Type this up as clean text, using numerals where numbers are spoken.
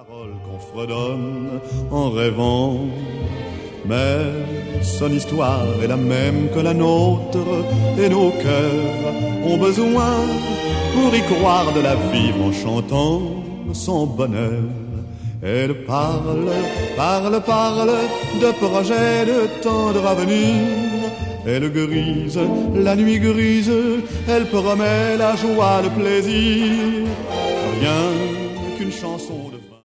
Paroles qu'on fredonne en rêvant, mais son histoire est la même que la nôtre, et nos cœurs ont besoin, pour y croire, de la vivre en chantant son bonheur. Elle parle de projets, de tendre avenir. Elle grise, la nuit grise, elle promet la joie, le plaisir. Rien qu'une chanson